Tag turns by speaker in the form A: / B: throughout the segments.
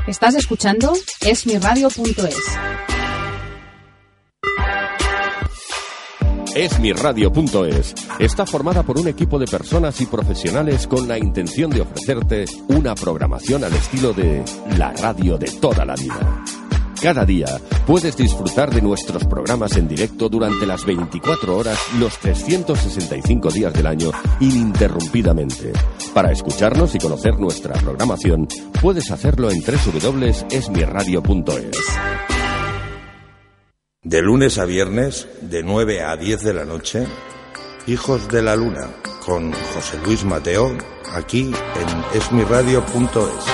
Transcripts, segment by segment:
A: Estás escuchando esmiradio.es.
B: Esmiradio.es está formada por un equipo de personas y profesionales con la intención de ofrecerte una programación al estilo de la radio de toda la vida. Cada día puedes disfrutar de nuestros programas en directo durante las 24 horas, los 365 días del año, ininterrumpidamente. Para escucharnos y conocer nuestra programación, puedes hacerlo en www.esmiradio.es.
C: De lunes a viernes, de 9 a 10 de la noche, Hijos de la Luna, con José Luis Mateo, aquí en esmiradio.es.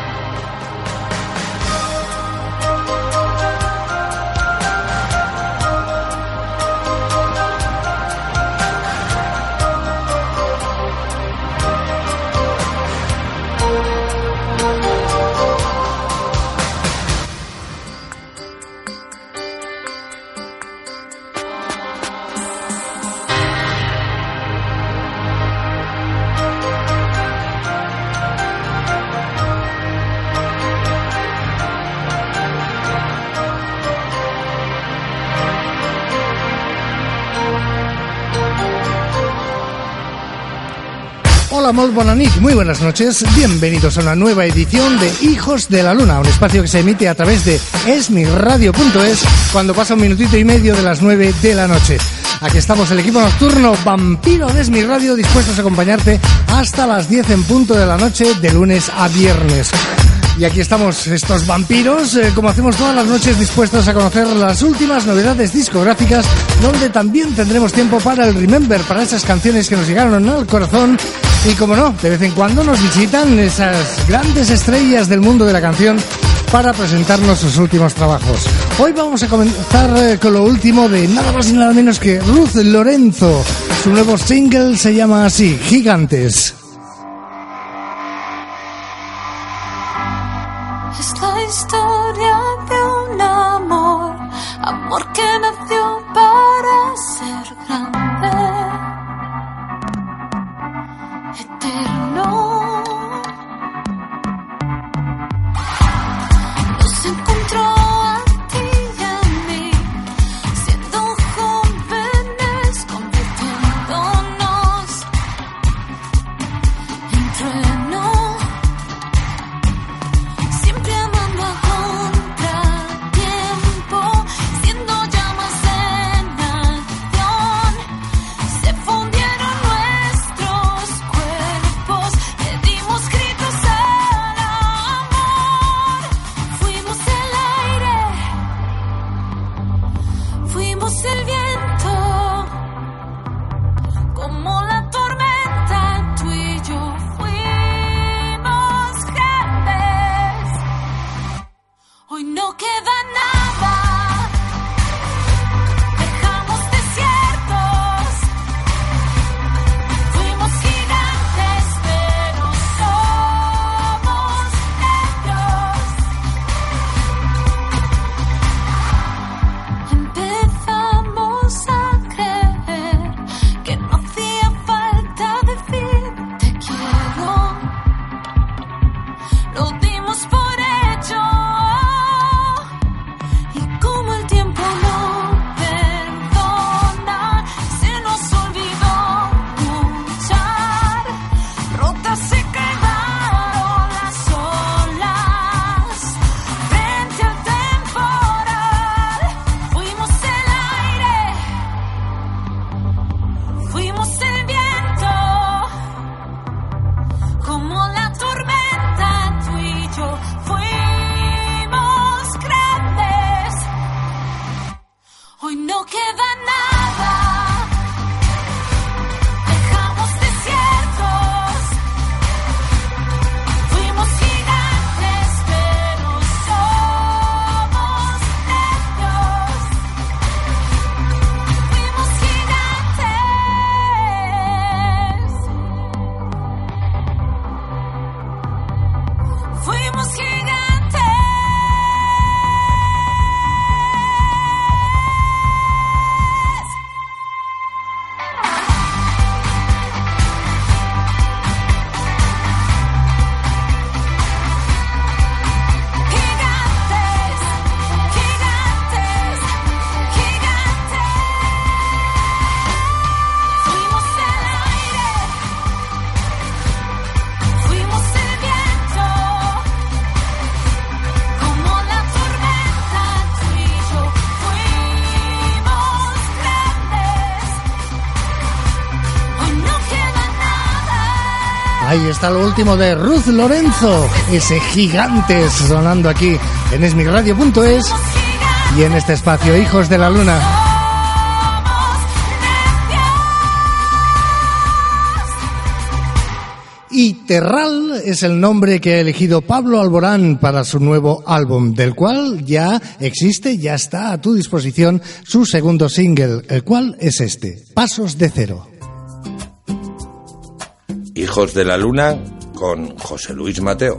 D: Hola, molt bona nit, muy buenas noches, bienvenidos a una nueva edición de Hijos de la Luna, un espacio que se emite a través de esmiradio.es cuando pasa un minutito y medio de las 9 de la noche. Aquí estamos, el equipo nocturno Vampiro de Esmiradio, dispuestos a acompañarte hasta las 10 en punto de la noche, de lunes a viernes. Y aquí estamos, estos vampiros, como hacemos todas las noches, dispuestos a conocer las últimas novedades discográficas, donde también tendremos tiempo para el Remember, para esas canciones que nos llegaron al corazón. Y como no, de vez en cuando nos visitan esas grandes estrellas del mundo de la canción para presentarnos sus últimos trabajos. Hoy vamos a comenzar con lo último de nada más y nada menos que Ruth Lorenzo. Su nuevo single se llama así, Gigantes.
E: Es la historia de un amor, amor que nació para ser grande, eterno. Nos encontró a ti y a mí, siendo jóvenes, convirtiéndonos en trueno. Siempre amando a contratiempo, siendo llamas en acción. Se fundieron nuestros cuerpos, le dimos gritos al amor. Fuimos el aire, fuimos el viento, como la tormenta, tú y yo fuimos grandes. Hoy no queda nada, dejamos desiertos. Fuimos gigantes, pero somos negros. Empezamos a creer que no hacía falta decir te quiero. Lo dimos por hecho. Y como el tiempo no perdona, se nos olvidó luchar. Rotas se quedaron las olas frente al temporal. Fuimos el aire, fuimos el viento, como la tormenta, tú y yo fuimos grandes. Hoy no queda nada, dejamos desiertos. Fuimos gigantes, pero somos negros. Fuimos gigantes. Fuimos gigantes.
D: ahí está lo último de Ruth Lorenzo, ese gigante sonando aquí en esmiradio.es y en este espacio Hijos de la Luna. Y Terral es el nombre que ha elegido Pablo Alborán para su nuevo álbum, del cual ya existe, ya está a tu disposición su segundo single, el cual es este, Pasos de Cero.
C: Hijos de la Luna con José Luis Mateo.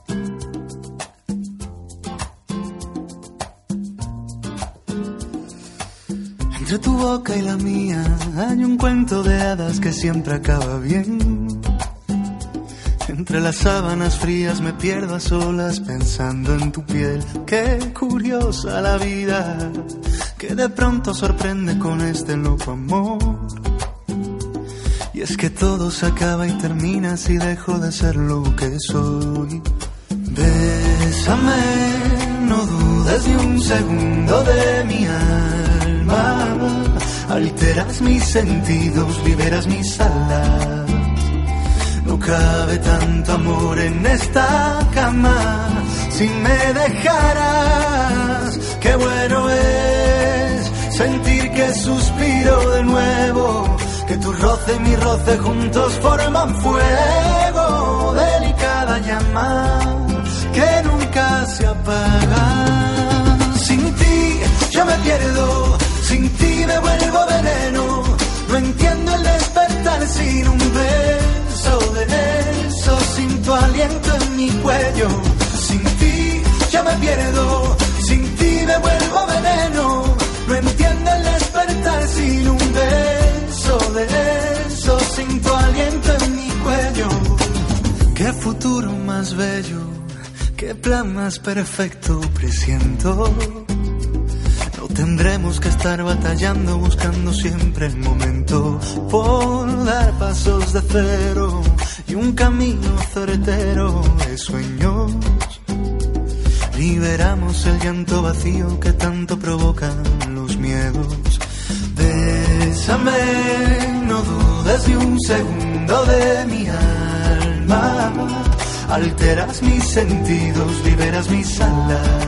F: Entre tu boca y la mía hay un cuento de hadas que siempre acaba bien. Entre las sábanas frías me pierdo a solas pensando en tu piel. Qué curiosa la vida, que de pronto sorprende con este loco amor. Y es que todo se acaba y termina si dejo de ser lo que soy. Bésame, no dudes ni un segundo de mi alma. Alteras mis sentidos, liberas mis alas. No cabe tanto amor en esta cama. Si me dejaras, qué bueno es sentir que suspiro de nuevo. Que tu roce y mi roce juntos forman fuego. Delicada llama que nunca se apaga. Sin ti yo me pierdo, sin ti me vuelvo veneno. No entiendo el despertar sin un beso de eso, sin tu aliento en mi cuello. Sin ti yo me pierdo, sin ti me vuelvo veneno. No entiendo el despertar sin un beso de eso, sin tu aliento en mi cuello. Qué futuro más bello, qué plan más perfecto presiento. No tendremos que estar batallando, buscando siempre el momento por dar pasos de cero y un camino certero de sueños. Liberamos el llanto vacío que tanto provocan los miedos. Bésame, no dudes ni un segundo de mi alma. Alteras mis sentidos, liberas mis alas.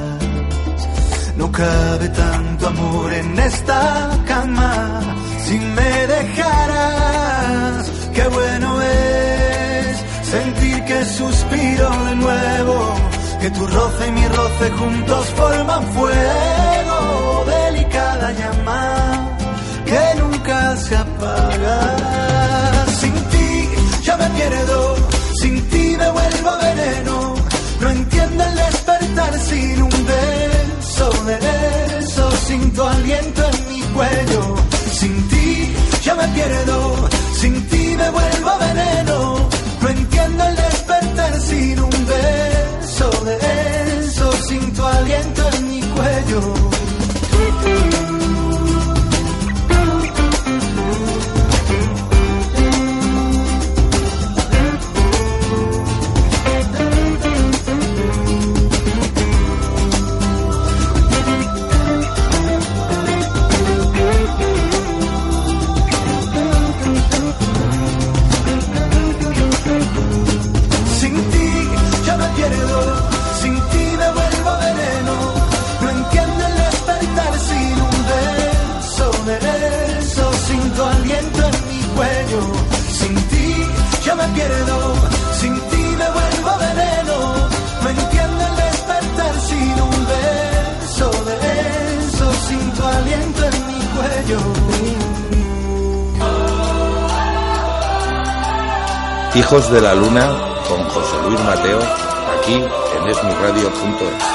F: No cabe tanto amor en esta cama. Si me dejaras, qué bueno es sentir que suspiro de nuevo. Que tu roce y mi roce juntos forman fuego. Delicada llama que nunca se apaga. Sin ti yo me pierdo, sin ti me vuelvo veneno. No entiendo el despertar sin un beso de eso, sin tu aliento en mi cuello. Sin ti yo me pierdo, sin ti me vuelvo veneno. No entiendo el despertar sin un beso de eso, sin tu aliento en mi cuello. Pierdo, sin ti me vuelvo veneno. No entiendo el despertar sin un beso de eso, sin tu aliento en mi cuello.
C: Hijos de la Luna con José Luis Mateo, aquí en esmiradio.es.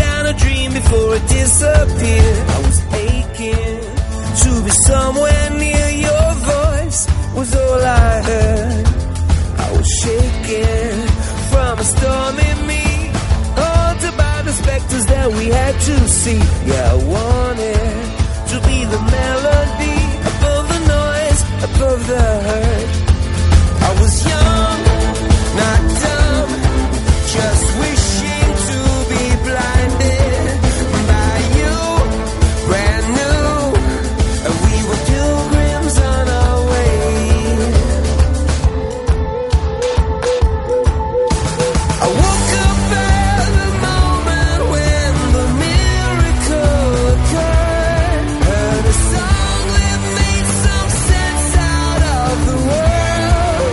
G: Disappear. I was aching to be somewhere near see. Yeah, I want it to be the melody above the noise, above the hurt. I was young, not dumb, just wishing to be blinded by you, brand new, and we were pilgrims on our way. I woke up at the moment when the miracle occurred, heard a song that made some sense out of the world.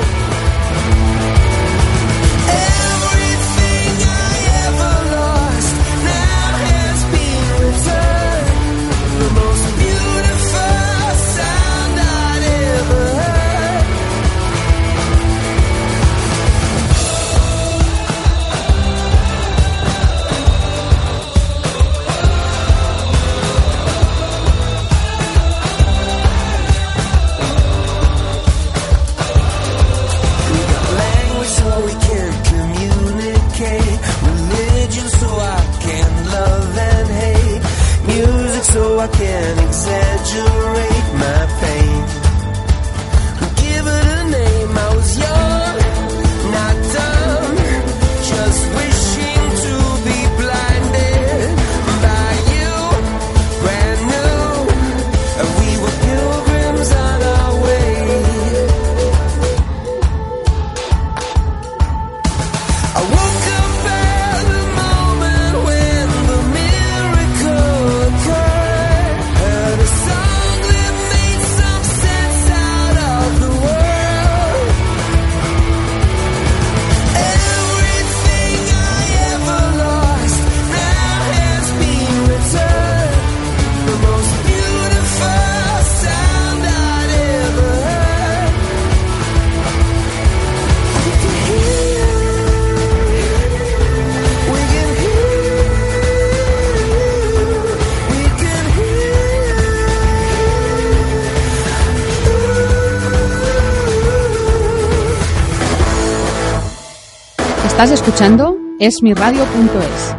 G: Everything I ever lost now has been returned. The most beautiful sound I'd ever heard. We got language so we can communicate, religion so I can love and hate, music so I can exaggerate my pain. Give it a name. I was young, not dumb, just wishing to be blinded by you, brand new, and we were pilgrims on our way. I woke up at the moment when the miracle occurred, heard a song that made some sense out of the world. Everything I ever lost now has been returned. The most beautiful sound I'd ever heard. We can hear, we can hear, we can hear.
A: Estás escuchando esmiradio.es.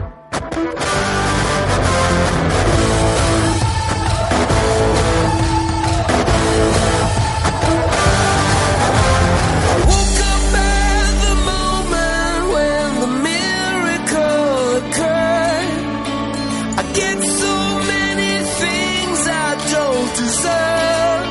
G: Woke up at the moment when the miracle occurred. I get so many things I don't deserve.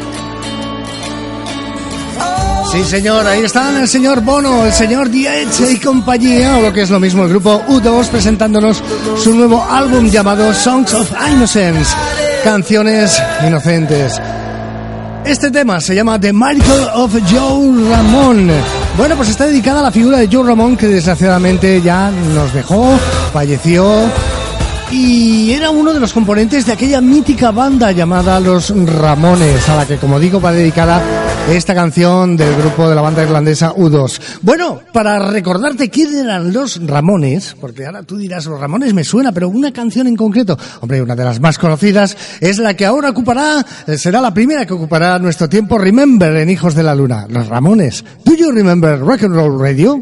G: Oh,
D: Sí, señor, ahí están el señor Bono, el señor Diez y compañía, o lo que es lo mismo, el grupo U2, presentándonos su nuevo álbum llamado Songs of Innocence, canciones inocentes. Este tema se llama The Miracle of Joe Ramone. Bueno, pues está dedicada a la figura de Joe Ramone, que desgraciadamente ya nos dejó, falleció, y era uno de los componentes de aquella mítica banda llamada Los Ramones, a la que, como digo, va dedicada esta canción del grupo de la banda irlandesa U2. Bueno, para recordarte quién eran Los Ramones, porque ahora tú dirás, Los Ramones me suena, pero una canción en concreto, hombre, una de las más conocidas, es la que ahora será la primera que ocupará nuestro tiempo. Remember en Hijos de la Luna, Los Ramones. Do you remember Rock and Roll Radio?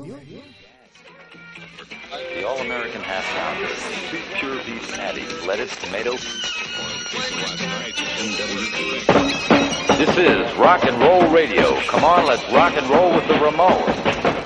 H: The All-American Half Pounder, sweet pure beef patty, lettuce, tomato. This is Rock and Roll Radio. Come on, let's rock and roll with the Ramones.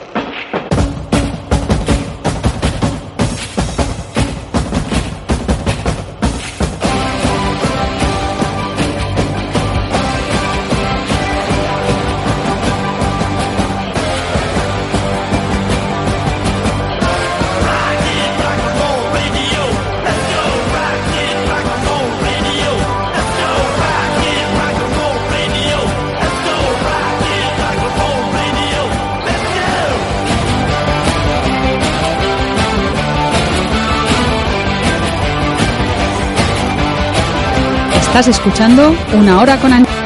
A: Estás escuchando Una Hora con Antonio.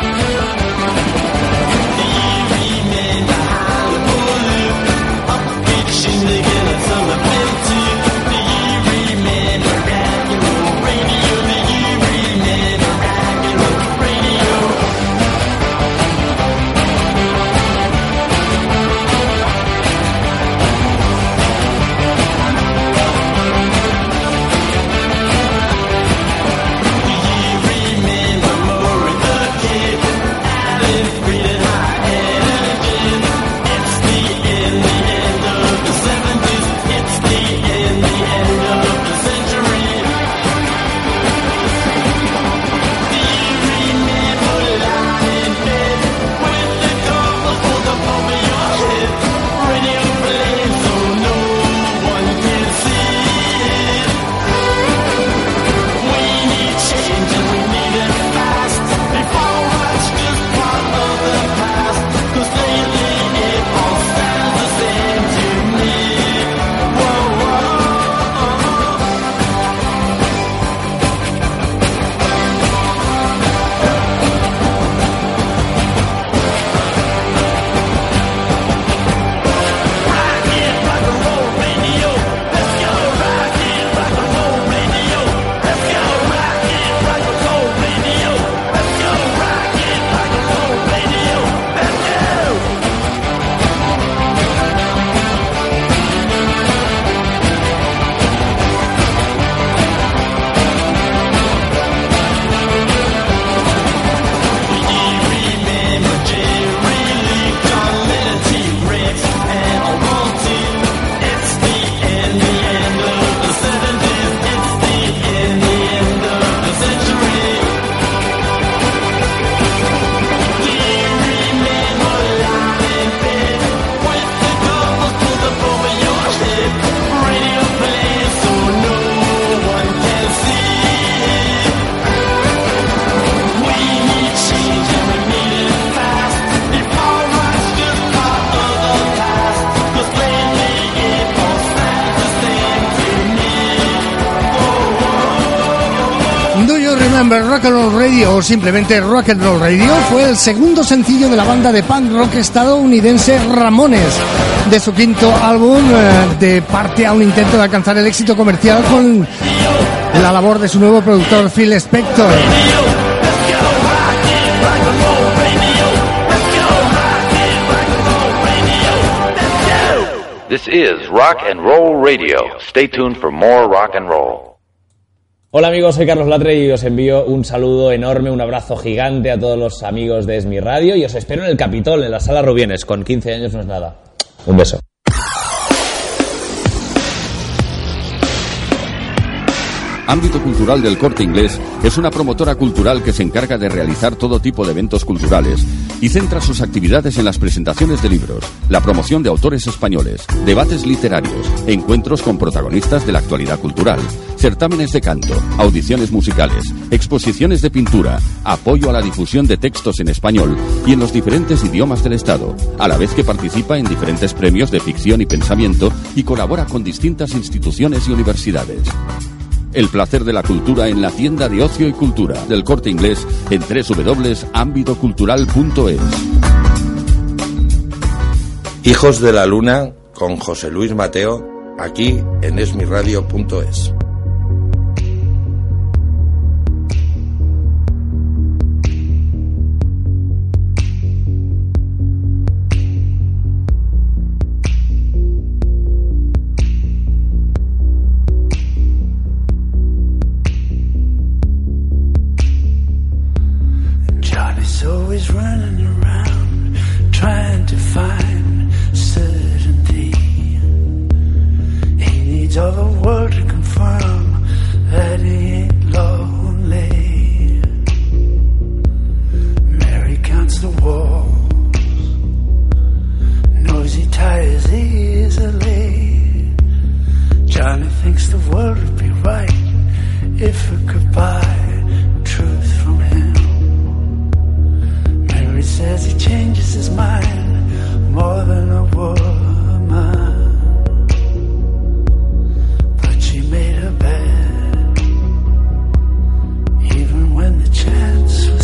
D: Rock and Roll Radio o simplemente Rock and Roll Radio fue el segundo sencillo de la banda de punk rock estadounidense Ramones, de su quinto álbum, de parte a un intento de alcanzar el éxito comercial con la labor de su nuevo productor Phil Spector.
H: This is Rock and Roll Radio. Stay tuned for more rock and roll.
I: Hola amigos, soy Carlos Latre y os envío un saludo enorme, un abrazo gigante a todos los amigos de Es Mi Radio y os espero en el Capitol, en la Sala Rubienes. Con 15 años no es nada. Un beso.
B: Ámbito Cultural del Corte Inglés es una promotora cultural que se encarga de realizar todo tipo de eventos culturales y centra sus actividades en las presentaciones de libros, la promoción de autores españoles, debates literarios, encuentros con protagonistas de la actualidad cultural, certámenes de canto, audiciones musicales, exposiciones de pintura, apoyo a la difusión de textos en español y en los diferentes idiomas del Estado, a la vez que participa en diferentes premios de ficción y pensamiento y colabora con distintas instituciones y universidades. El placer de la cultura en la tienda de ocio y cultura del Corte Inglés en www.ambitocultural.es.
C: Hijos de la Luna con José Luis Mateo, aquí en esmiradio.es.
F: Always running around trying to find certainty. He needs all the world to confirm that he ain't lonely. Mary counts the walls, knows he tires easily. Johnny thinks the world would be right if it could buy truth from him. He says he changes his mind more than a woman, but she made her bed even when the chance was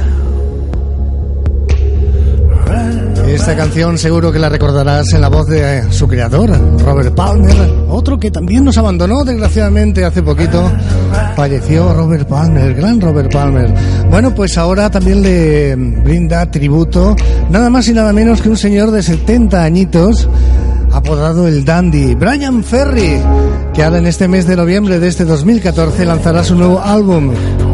F: slim.
D: Esta canción seguro que la recordarás en la voz de su creador, Robert Palmer, otro que también nos abandonó desgraciadamente hace poquito. Falleció Robert Palmer, el gran Robert Palmer. Bueno, pues ahora también le brinda tributo nada más y nada menos que un señor de 70 añitos, apodado el Dandy, Bryan Ferry, que ahora en este mes de noviembre de este 2014 lanzará su nuevo álbum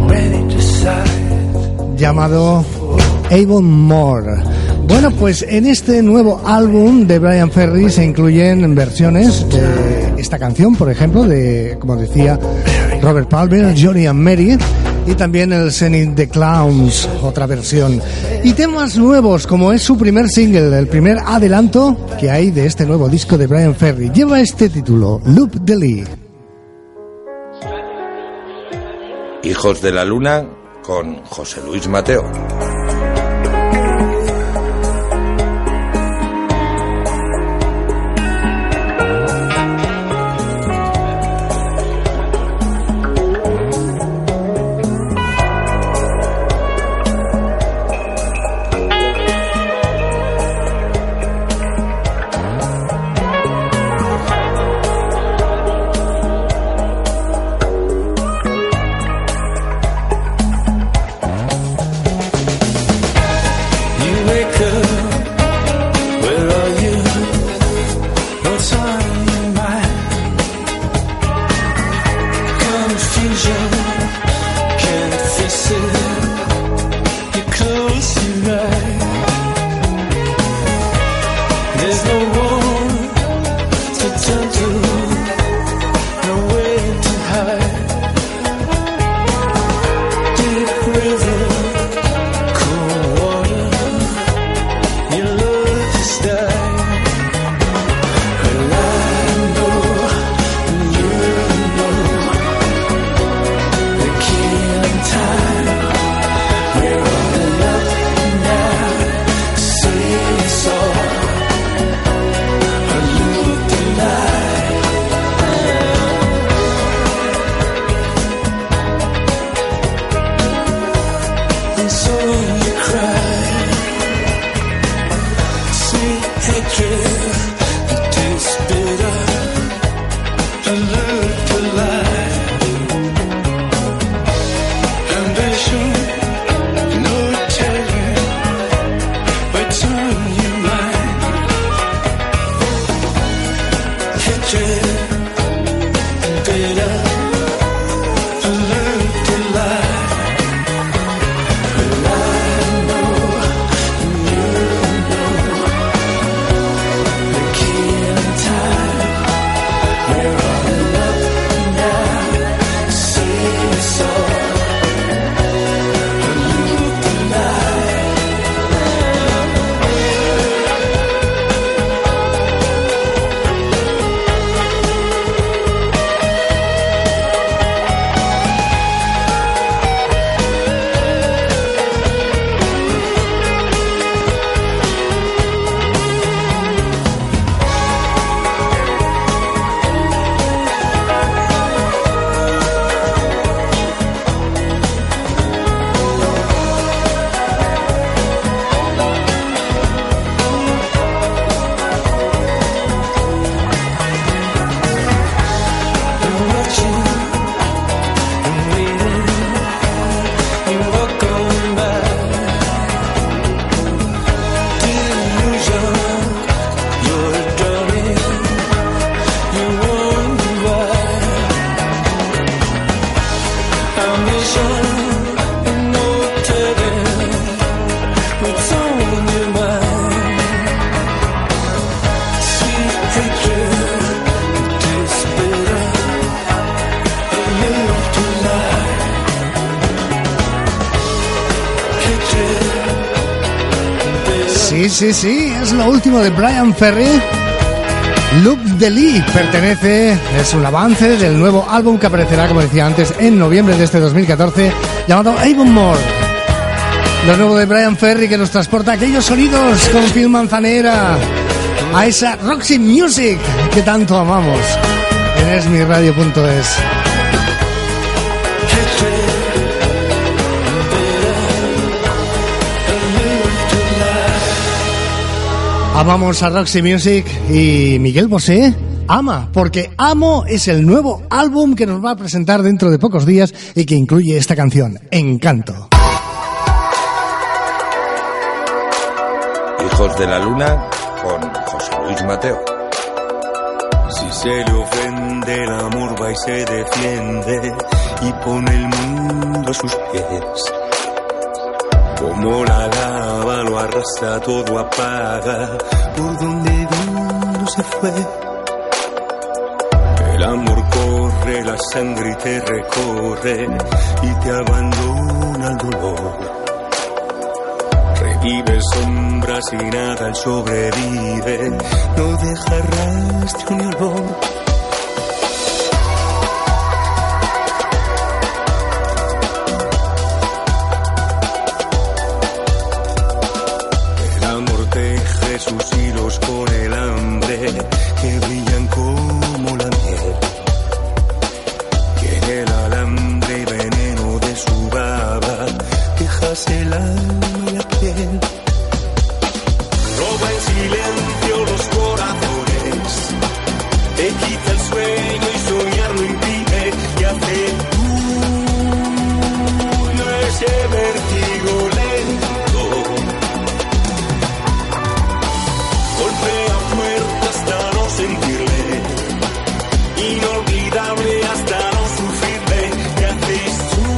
D: llamado Avonmore. Bueno, pues en este nuevo álbum de Bryan Ferry se incluyen versiones de esta canción, por ejemplo, de, como decía, Robert Palmer, Johnny and Mary, y también el Singing the Clowns, otra versión. Y temas nuevos, como es su primer single, el primer adelanto que hay de este nuevo disco de Bryan Ferry. Lleva este título, Loop the Lee.
C: Hijos de la Luna con José Luis Mateo.
D: Sí, es lo último de Bryan Ferry. Loop de Lee es un avance del nuevo álbum que aparecerá, como decía antes, en noviembre de este 2014, llamado Avonmore. Lo nuevo de Bryan Ferry, que nos transporta aquellos sonidos con Phil Manzanera a esa Roxy Music que tanto amamos en esmiradio.es. Amamos a Roxy Music y Miguel Bosé ama, porque Amo es el nuevo álbum que nos va a presentar dentro de pocos días y que incluye esta canción, Encanto.
C: Hijos de la Luna con José Luis Mateo.
F: Si se le ofende, el amor va y se defiende y pone el mundo a sus pies. Como la lava lo arrastra, todo apaga, por donde vino se fue. El amor corre, la sangre te recorre y te abandona el dolor. Revive sombras y nada, él sobrevive, no deja rastro ni olor. Sus hilos con el hambre que brillan como la miel, y en el alambre y veneno de su baba dejas el alma y la piel. Roba en silencio los corazones, te quita el sueño y soñar lo impide, y hace tuyo ese vértigo lento. Golpea fuerte hasta no sentirle, inolvidable hasta no sufrirle, y haces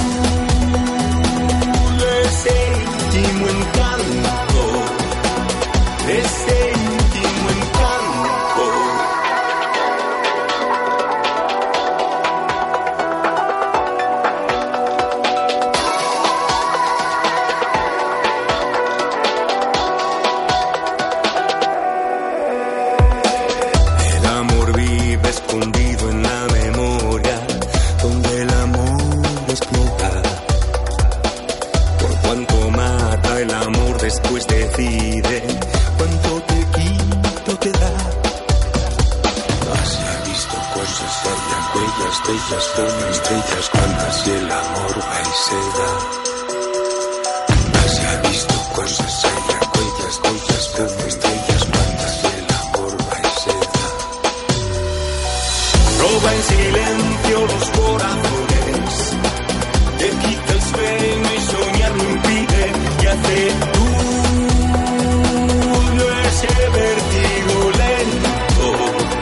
F: tuyo ese íntimo encanto, ese íntimo encanto. Escondido en la memoria, donde el amor explota. Por cuanto mata el amor, después decide cuánto te quito te da. Has visto cosas, hay huellas de ellas como estrellas, cuantas y el amor va y se da. Has visto cosas, hay huellas de ellas como estrellas, cuantas y el amor va y se da. Roba en silencio los corazones, te quita el sueño y soñar lo impide, y hace tuyo ese vértigo lento.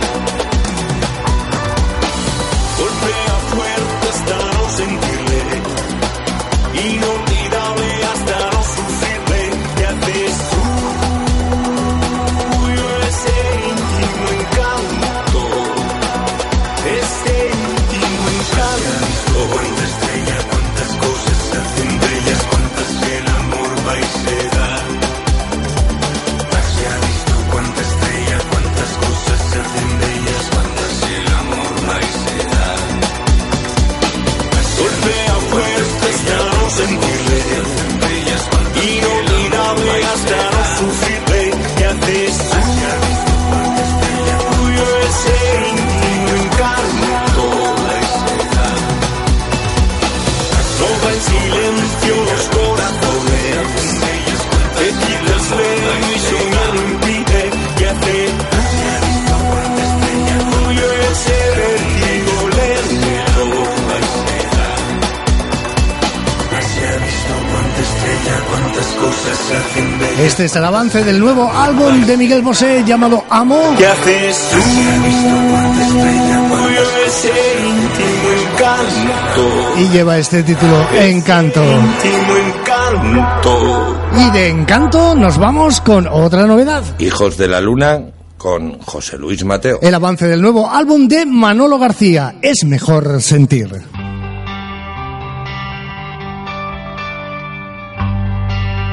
F: Golpea fuerte hasta no sentirle, inolvidable hasta no sufrirle, y haces tuyo ese íntimo encanto. Este íntimo encanto. Cuánta estrella, cuántas cosas se hacen bellas, cuántas el amor va y se da. Se ha visto cuánta estrella, cuántas cosas se hacen bellas, cuántas el amor va y se da. Golpea fuerte hasta no sentirle, inolvidable hasta no sufrirle, y haces tuyo ese íntimo encanto. Roba en silencio los corazones, te quita el sueño y soñar lo impide, y hace tuyo ese vértigo lento. Se ha visto cuánta estrella, cuántas cosas se hacen bellas.
D: Este es el avance del nuevo álbum de Miguel Bosé llamado Amo.
F: ¿Qué haces tú? Tuyo ese íntimo encanto.
D: Y lleva este título, Encanto.
F: Íntimo encanto.
D: Y de Encanto nos vamos con otra novedad.
C: Hijos de la Luna con José Luis Mateo.
D: El avance del nuevo álbum de Manolo García, Es mejor sentir.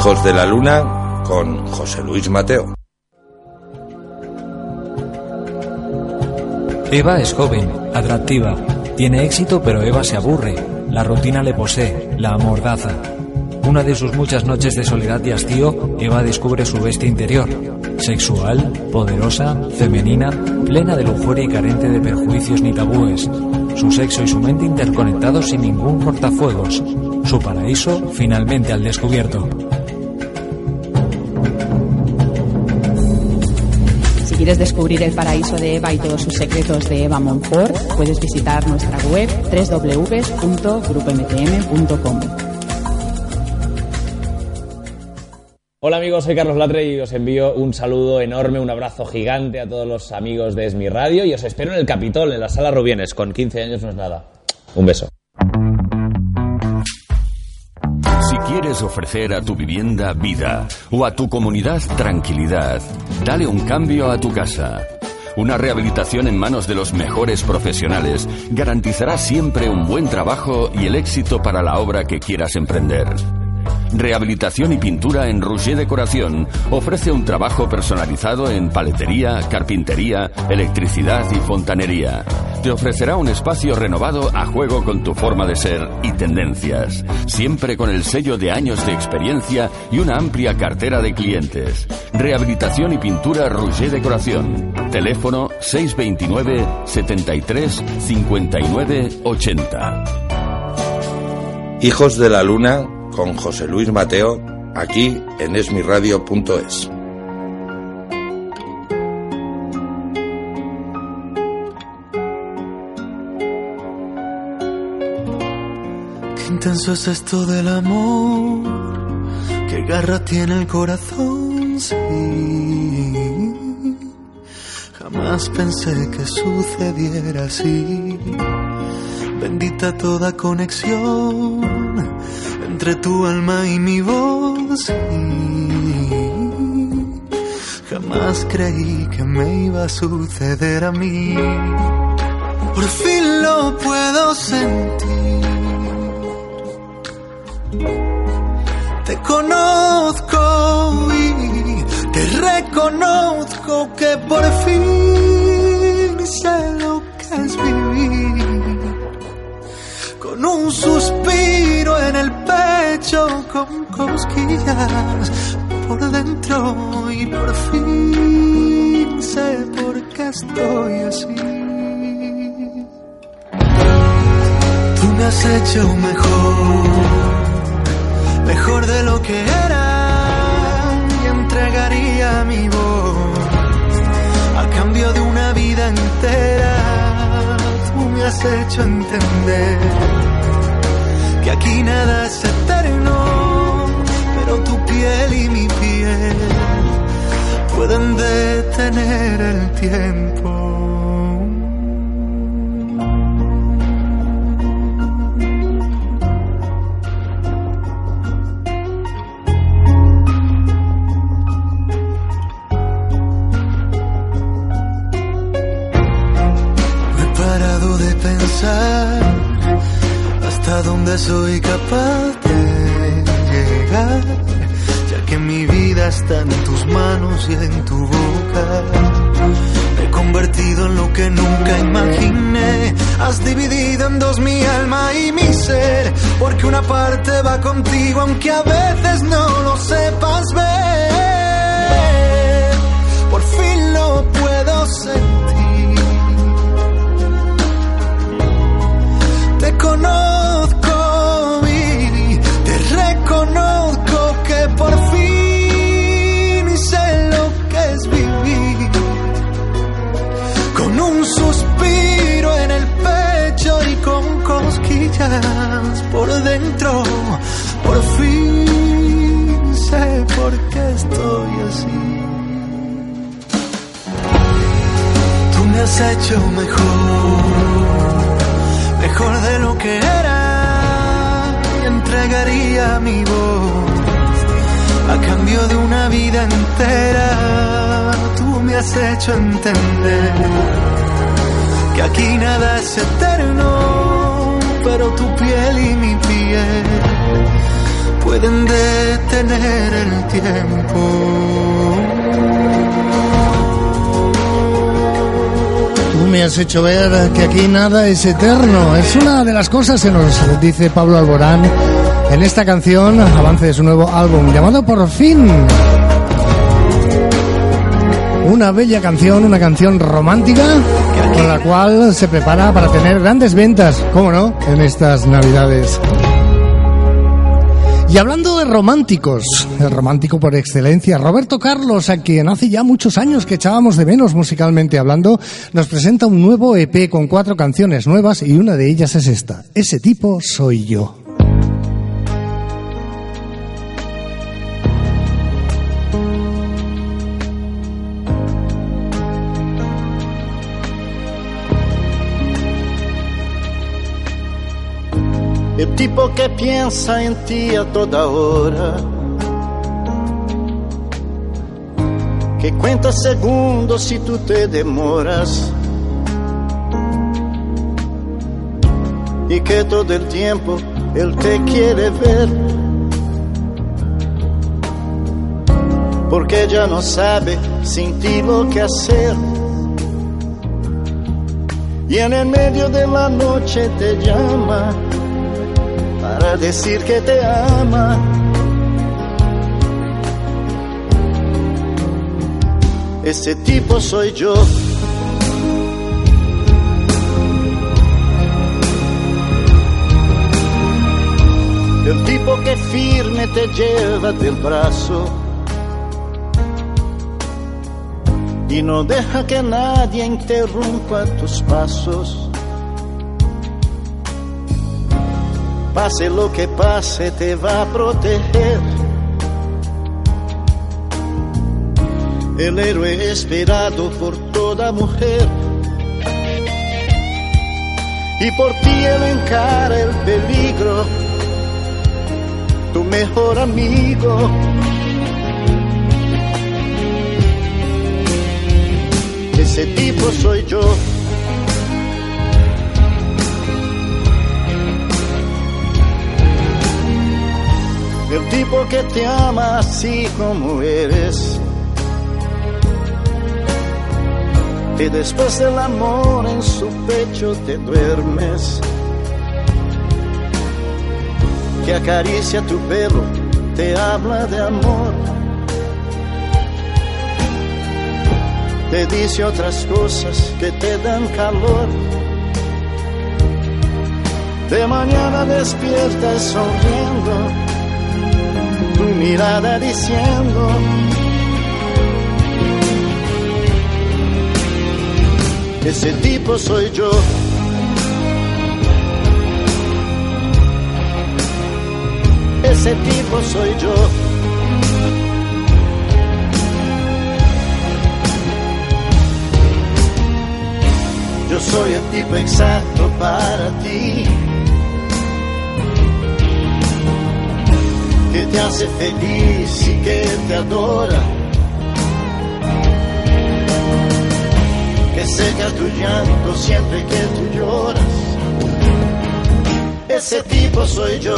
C: Hijos de la Luna con José Luis Mateo.
J: Eva es joven, atractiva, tiene éxito, pero Eva se aburre. La rutina le posee, la amordaza. Una de sus muchas noches de soledad y hastío, Eva descubre su bestia interior. Sexual, poderosa, femenina, plena de lujuria y carente de perjuicios ni tabúes. Su sexo y su mente interconectados sin ningún cortafuegos. Su paraíso finalmente al descubierto.
A: Si quieres descubrir el paraíso de Eva y todos sus secretos de Eva Monfort, puedes visitar nuestra web www.grupomtm.com.
I: Hola amigos, soy Carlos Latre y os envío un saludo enorme, un abrazo gigante a todos los amigos de Es Mi Radio y os espero en el Capitol, en la Sala Rubienes. Con 15 años no es nada. Un beso.
B: Si quieres ofrecer a tu vivienda vida o a tu comunidad tranquilidad, dale un cambio a tu casa. Una rehabilitación en manos de los mejores profesionales garantizará siempre un buen trabajo y el éxito para la obra que quieras emprender. Rehabilitación y pintura en Rouget Decoración ofrece un trabajo personalizado en paletería, carpintería, electricidad y fontanería. Te ofrecerá un espacio renovado a juego con tu forma de ser y tendencias, siempre con el sello de años de experiencia y una amplia cartera de clientes. Rehabilitación y pintura Rouget Decoración. Teléfono 629 73 59 80.
C: Hijos de la Luna con José Luis Mateo, aquí en esmiradio.es.
F: Qué intenso es esto del amor, qué garra tiene el corazón, sí. Jamás pensé que sucediera así. Bendita toda conexión entre tu alma y mi voz. Jamás creí que me iba a suceder a mí. Por fin lo puedo sentir. Te conozco y te reconozco que por fin sé lo que es vivir. Con un suspiro en el pecho, con cosquillas por dentro, y por fin sé por qué estoy así. Tú me has hecho mejor de lo que era, y entregaría mi voz a cambio de una vida entera. Tú me has hecho entender que aquí nada es eterno, pero tu piel y mi piel pueden detener el tiempo. No he parado de pensar hasta dónde soy capaz de llegar, ya que mi vida está en tus manos y en tu boca. Me he convertido en lo que nunca imaginé. Has dividido en dos mi alma y mi ser, porque una parte va contigo aunque a veces no lo sepas ver. Por fin lo puedo sentir. Te conozco y te reconozco que por fin sé lo que es vivir. Con un suspiro en el pecho y con cosquillas por dentro, por fin sé por qué estoy así. Tú me has hecho mejor de lo que era, y entregaría mi voz a cambio de una vida entera. Tú me has hecho entender que aquí nada es eterno, pero tu piel y mi piel pueden detener el tiempo.
D: Tú me has hecho ver que aquí nada es eterno. Es una de las cosas que nos dice Pablo Alborán en esta canción, avance de su nuevo álbum llamado Por Fin. Una bella canción, una canción romántica con la cual se prepara para tener grandes ventas, ¿cómo no?, en estas Navidades. Y hablando de románticos, el romántico por excelencia, Roberto Carlos, a quien hace ya muchos años que echábamos de menos musicalmente hablando, nos presenta un nuevo EP con 4 canciones nuevas y una de ellas es esta, Ese tipo soy yo.
K: El tipo que piensa en ti a toda hora, que cuenta segundos si tú te demoras, y que todo el tiempo él te quiere ver, porque ya no sabe sin ti lo que hacer, y en el medio de la noche te llama para decir que te ama. Ese tipo soy yo. El tipo que firme te lleva del brazo y no deja que nadie interrumpa tus pasos. Pase lo que pase, te va a proteger. El héroe esperado por toda mujer. Y por ti él encara el peligro, tu mejor amigo. Ese tipo soy yo. El tipo que te ama así como eres, y después del amor en su pecho te duermes, que acaricia tu pelo, te habla de amor, te dice otras cosas que te dan calor. De mañana despiertas sonriendo, tu mirada diciendo: ese tipo soy yo. Ese tipo soy yo. Yo soy el tipo exacto para ti, que te hace feliz y que te adora, que seca tu llanto siempre que tú lloras. Ese tipo soy yo.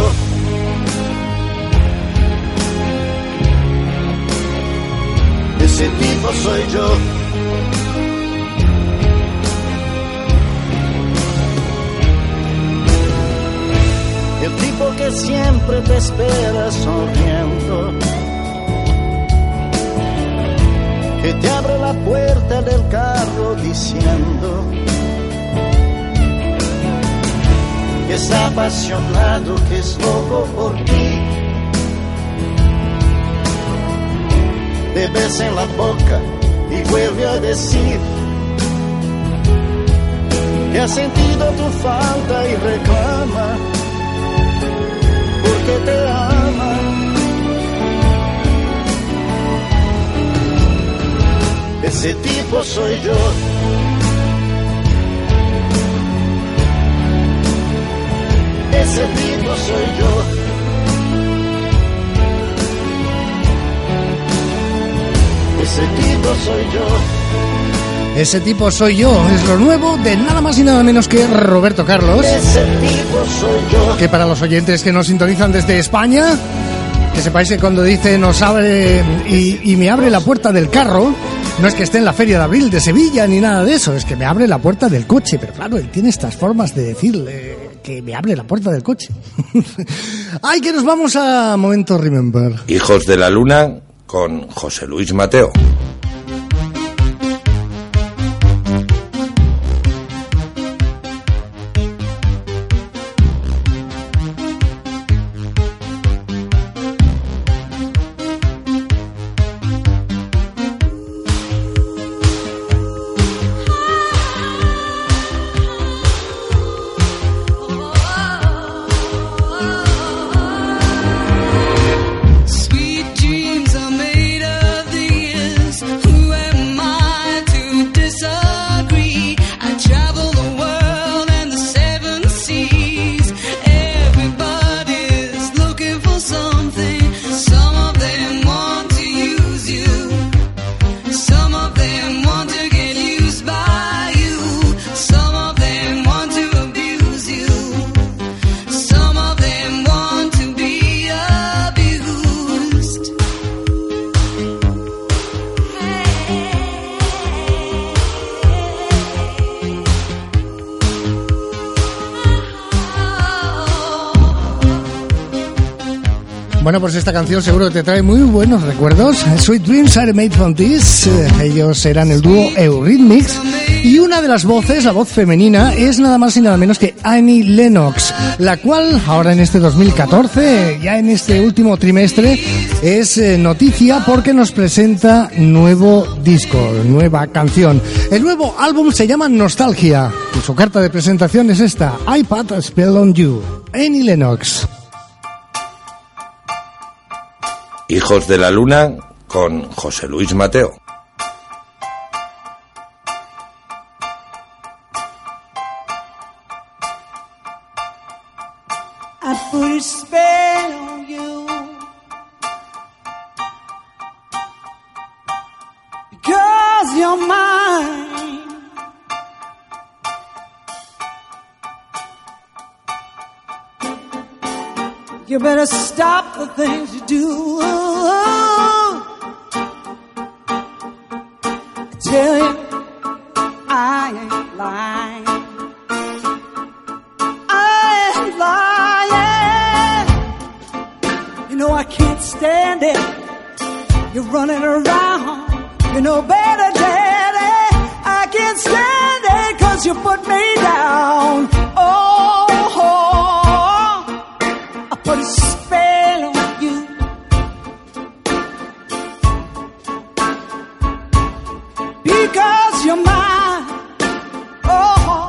K: Ese tipo soy yo. El tipo que siempre te espera sonriendo, que te abre la puerta del carro diciendo que está apasionado, que es loco por ti. Te besa en la boca y vuelve a decir que ha sentido tu falta y reclama porque te ama. Ese tipo soy yo. Ese tipo soy yo. Ese tipo soy yo.
D: Ese tipo soy yo, es lo nuevo de nada más y nada menos que Roberto Carlos.
K: Ese tipo soy yo.
D: Que para los oyentes que nos sintonizan desde España, Que sepáis que cuando dice nos abre y me abre la puerta del carro, no es que esté en la Feria de Abril de Sevilla ni nada de eso, es que me abre la puerta del coche. Pero claro, él tiene estas formas de decirle que me abre la puerta del coche. ¡Ay, que nos vamos a Momento Remember!
C: Hijos de la Luna con José Luis Mateo.
D: Bueno, pues esta canción seguro te trae muy buenos recuerdos. Sweet Dreams Are Made From This. Ellos eran el dúo Eurythmics. Y una de las voces, la voz femenina, es nada más y nada menos que Annie Lennox, la cual ahora en este 2014, ya en este último trimestre, es noticia porque nos presenta nuevo disco, nueva canción. El nuevo álbum se llama Nostalgia y su carta de presentación es esta: I Put a Spell on You, Annie Lennox.
C: Hijos de la Luna con José Luis Mateo.
L: I put a spell on you because you're mine. You better stop the things you do. I tell you, I ain't lying. I ain't lying. You know I can't stand it. You're running around. You know better, Daddy. I can't stand it 'cause you put me down. Oh. Put a spell on you because you're mine. Oh.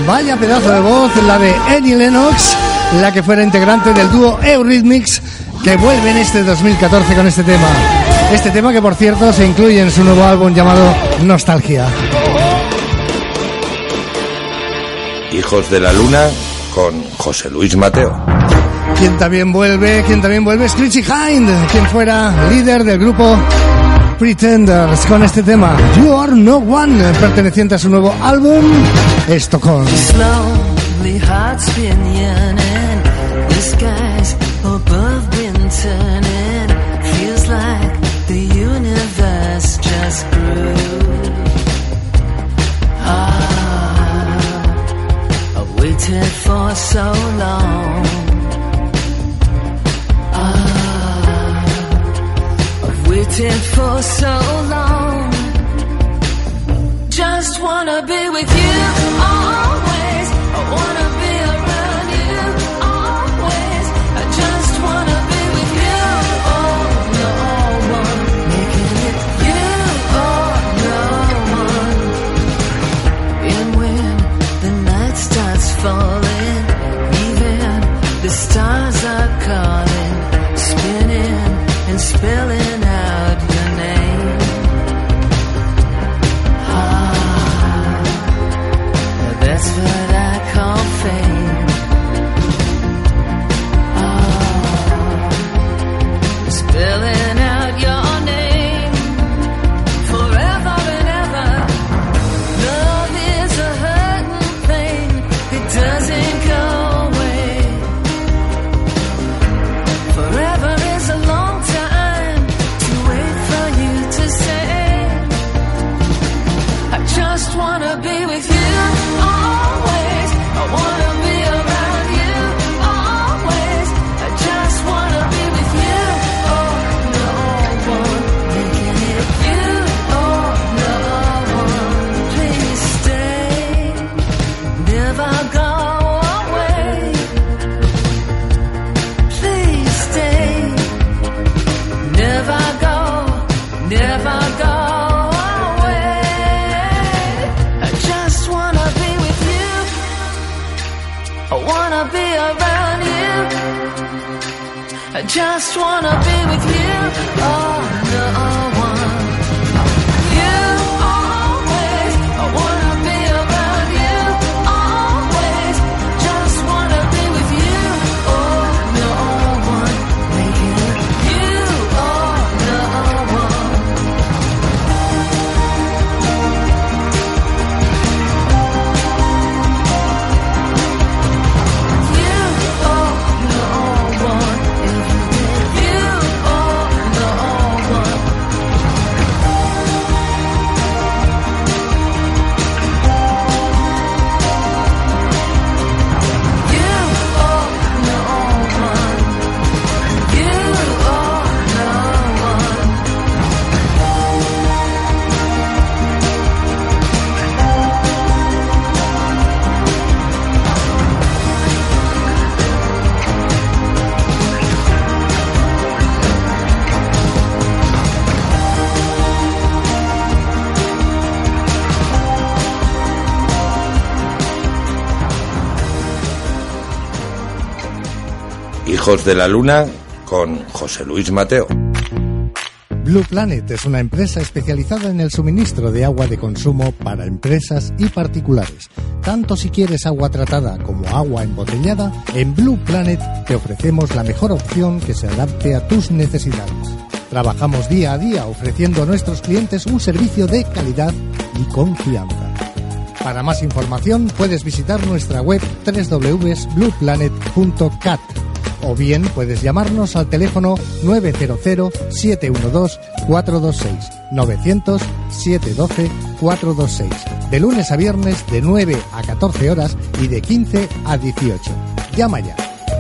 D: Vaya pedazo de voz la de Annie Lennox, la que fuera integrante del dúo Eurythmics, que vuelve en este 2014 con este tema. Este tema que, por cierto, se incluye en su nuevo álbum llamado Nostalgia.
C: Hijos de la Luna con José Luis Mateo.
D: Quien también vuelve es Chrissy Hind, quien fuera líder del grupo Pretenders, con este tema You Are No One, perteneciente a su nuevo álbum Stockholm.
G: Slowly hearts been yearning, the skies above been turning, feels like the universe just grew. I've waited for so long. I've waited for so long. Just wanna be with you always. I wanna be around you always. I just wanna be with you. Oh, no one making it you. Oh, no one. And when the night starts falling, even the stars are calling, spinning and spelling out your name. That's what I call fame. Spelling out your name forever and ever. Love is a hurting thing, it doesn't go away. Forever is a long time to wait for you to say, I just wanna be with you. I wanna be around you always. I just wanna be with you. Oh, no one making it you. Oh, no one. Please stay, never go away. Please stay, never go away. I just wanna be with you. I wanna be around you. I just wanna be with you. Oh, no one. You always. I wanna be around you always. Just wanna be with you. Oh, no one making it you. Oh, no one.
C: Hijos de la Luna con José Luis Mateo.
D: Blue Planet es una empresa especializada en el suministro de agua de consumo para empresas y particulares. Tanto si quieres agua tratada como agua embotellada, en Blue Planet te ofrecemos la mejor opción que se adapte a tus necesidades. Trabajamos día a día ofreciendo a nuestros clientes un servicio de calidad y confianza. Para más información puedes visitar nuestra web www.blueplanet.cat o bien puedes llamarnos al teléfono 900-712-426, 900-712-426, de lunes a viernes de 9 a 14 horas y de 15 a 18. Llama ya.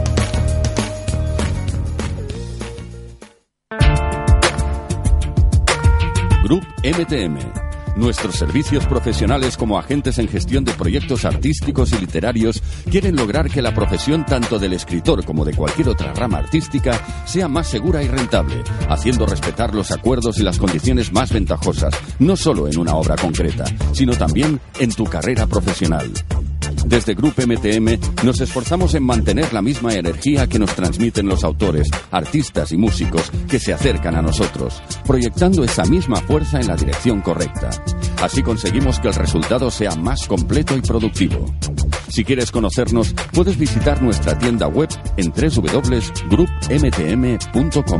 B: Group MTM. Nuestros servicios profesionales como agentes en gestión de proyectos artísticos y literarios quieren lograr que la profesión tanto del escritor como de cualquier otra rama artística sea más segura y rentable, haciendo respetar los acuerdos y las condiciones más ventajosas, no solo en una obra concreta, sino también en tu carrera profesional. Desde Grup MTM nos esforzamos en mantener la misma energía que nos transmiten los autores, artistas y músicos que se acercan a nosotros, proyectando esa misma fuerza en la dirección correcta. Así conseguimos que el resultado sea más completo y productivo. Si quieres conocernos, puedes visitar nuestra tienda web en www.grupmtm.com.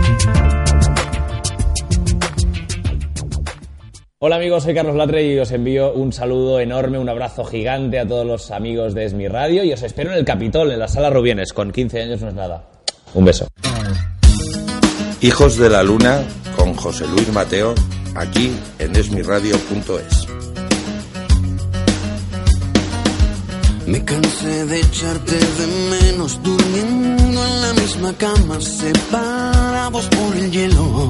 I: Hola amigos, soy Carlos Latre y os envío un saludo enorme, un abrazo gigante a todos los amigos de Esmi Radio y os espero en el Capitol, en la Sala Rubienes, con 15 años no es nada. Un beso.
C: Hijos de la Luna con José Luis Mateo, aquí en esmiradio.es.
M: Me cansé de echarte de menos durmiendo en la misma cama, separados por el hielo.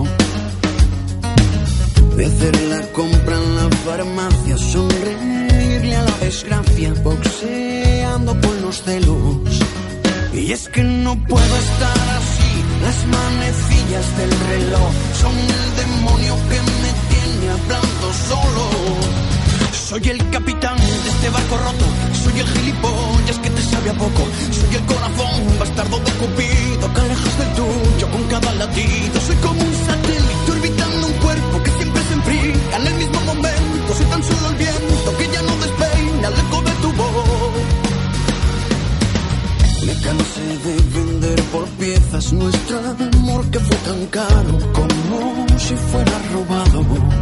M: De hacer la compra en la farmacia, sonreírle a la desgracia, boxeando con los celos. Y es que no puedo estar así, las manecillas del reloj son el demonio que me tiene hablando solo. Soy el capitán de este barco roto, soy el gilipollas que te sabe a poco, soy el corazón bastardo de Cupido que alejas del tuyo con cada latido. Soy como un satélite orbitando un cuerpo que siempre se enfría en el mismo momento. Soy tan solo el viento que ya no despeina el eco de tu voz. Me cansé de vender por piezas nuestro amor que fue tan caro como si fuera robado.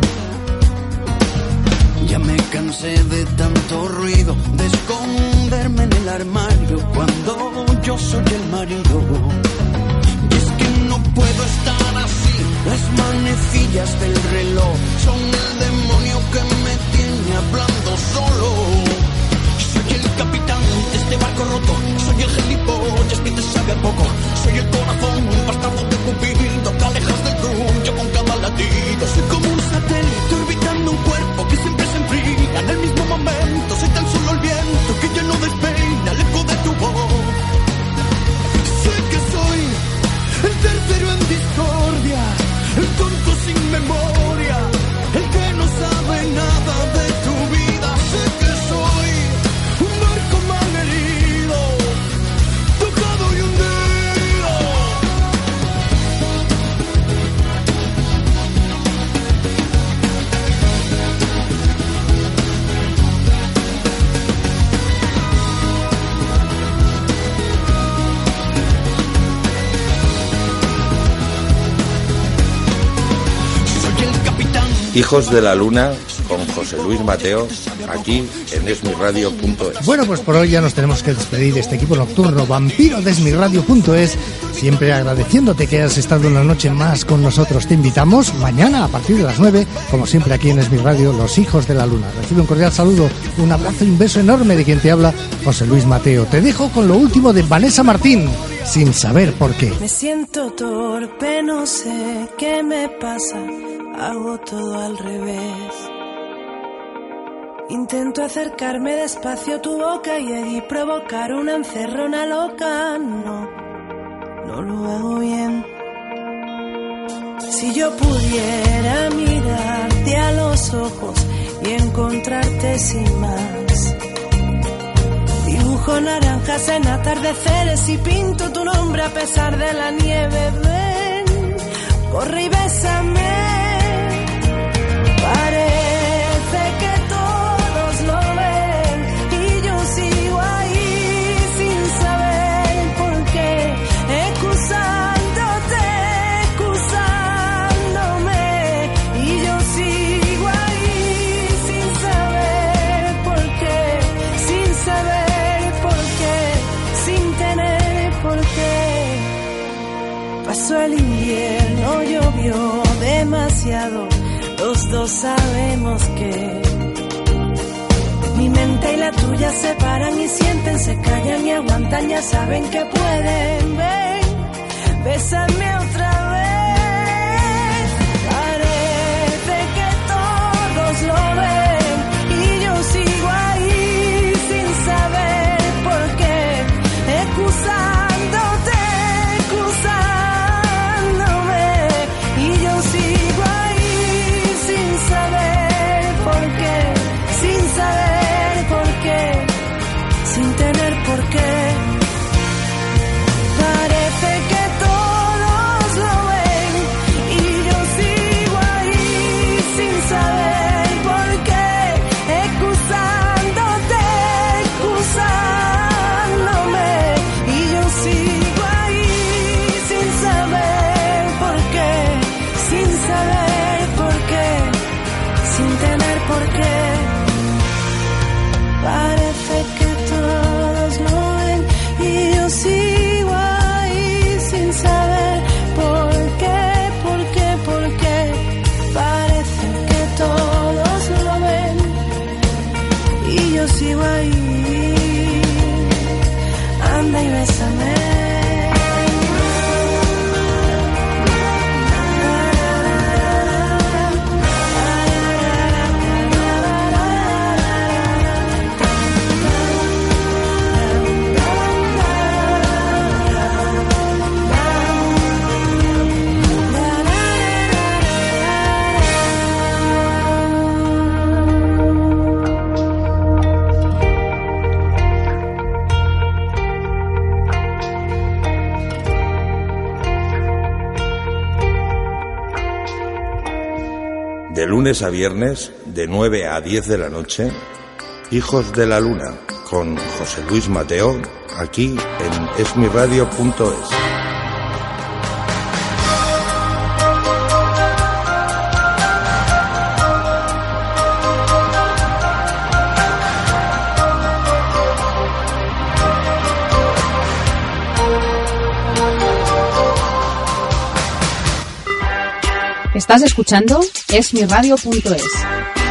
M: Ya me cansé de tanto ruido, de esconderme en el armario cuando yo soy el marido. Y es que no puedo estar así, las manecillas del reloj son el demonio que me tiene hablando solo. Soy el capitán de este barco roto, soy el gilipollas que te sabe a poco, soy el corazón bastardo de Cupido que alejas del tuyo con cada latido. Soy como un satélite orbitando un cuerpo que siempre se enfría en el mismo momento. Soy tan solo el viento que ya no despeina el eco de tu voz. Sé que soy el tercero en discordia, el tonto sin memoria, el que no sabe nada de tu vida. Sé que soy un barco mal herido, tocado y hundido.
C: Hijos de la Luna con José Luis Mateo, aquí en esmiradio.es.
D: Bueno, pues por hoy ya nos tenemos que despedir de este equipo nocturno vampiro de esmiradio.es, siempre agradeciéndote que hayas estado una noche más con nosotros. Te invitamos mañana a partir de las 9, como siempre aquí en Esmiradio, los Hijos de la Luna. Recibe un cordial saludo, un abrazo y un beso enorme de quien te habla, José Luis Mateo. Te dejo con lo último de Vanessa Martín, Sin saber por qué.
N: Me siento torpe, no sé qué me pasa, hago todo al revés. Intento acercarme despacio a tu boca y allí provocar una encerrona loca. No lo hago bien. Si yo pudiera mirarte a los ojos y encontrarte sin más, dibujo naranjas en atardeceres y pinto tu nombre a pesar de la nieve. Ven, corre y bésame. Parece que todos lo ven y yo sigo ahí sin saber por qué, excusándome. Y yo sigo ahí sin saber por qué, sin saber por qué, sin tener por qué. Pasó el invierno, llovió demasiado. Los dos sabemos que mi mente y la tuya se paran y sienten, se callan y aguantan, ya saben que pueden. Ven, bésame otra vez. Parece que todos lo ven y yo sigo ahí sin saber por qué, excusándote, excusándome. Y yo sigo ahí sin saber por qué, sin saber por qué,
C: De lunes a viernes, de 9 a 10 de la noche, Hijos de la Luna, con José Luis Mateo, aquí en esmiradio.es.
A: Estás escuchando esmiradio.es.